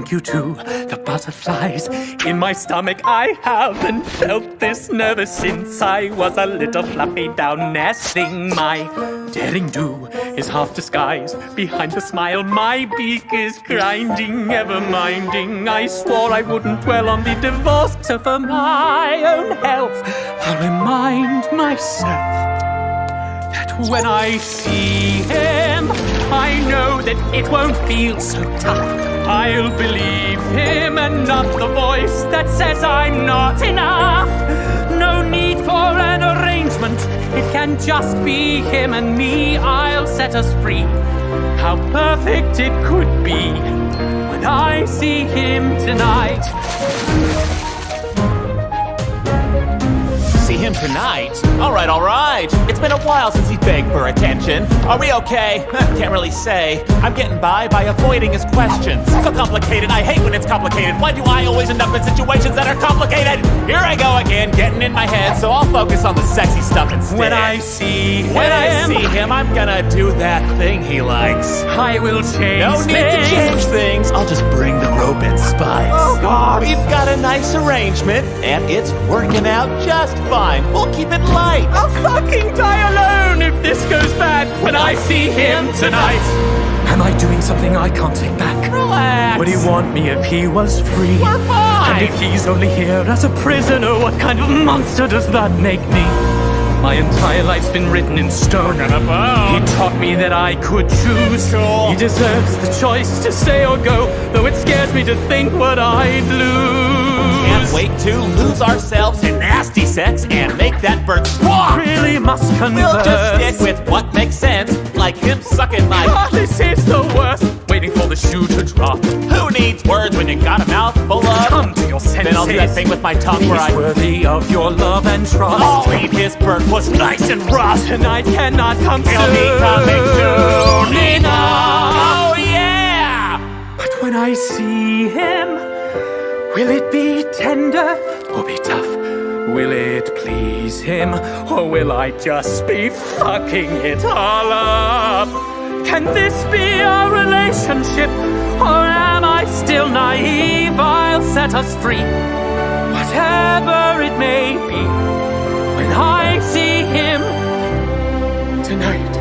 thank you to the butterflies in my stomach. I haven't felt this nervous since I was a little fluffy down nestling. My daring do is half disguised behind the smile. My beak is grinding, ever minding. I swore I wouldn't dwell on the divorce, so for my own health I'll remind myself that when I see him, I know that it won't feel so tough. I'll believe him and not the voice that says I'm not enough. No need for an arrangement, it can just be him and me. I'll set us free. How perfect it could be when I see him tonight. See him tonight? All right. It's been a while since he begged for attention. Are we okay? Can't really say. I'm getting by avoiding his questions. So complicated, I hate when it's complicated. Why do I always end up in situations that are complicated? Here I go again, getting in my head, so I'll focus on the sexy stuff instead. When I see him, I'm gonna do that thing he likes. I will change No need to change things. I'll just bring the rope and spice. Oh, God. We've got a nice arrangement, and it's working out just fine. We'll keep it light. I'll fucking die alone if this goes bad when I see him tonight. Am I doing something I can't take back? Relax. Would he want me if he was free? We're fine. And if he's only here as a prisoner, what kind of monster does that make me? My entire life's been written in stone. He taught me that I could choose. Cool. He deserves the choice to stay or go, though it scares me to think what I'd lose. Can't wait to lose ourselves in nasty sex and make that bird squawk. Really must converse. We'll just stick with what makes sense, like him sucking my... This is the worst. Waiting for the shoe to drop. Who needs words when you got a mouth full of... Come to your senses. Then I'll do that thing with my tongue where He's worthy of your love and trust. I'll leave his bird was nice and rough. Tonight cannot come soon. He'll be coming soon enough. Oh yeah! But when I see him, will it be tender or be tough? Will it please him, or will I just be fucking it all up? Can this be a relationship, or am I still naive? I'll set us free, whatever it may be, when I see him tonight.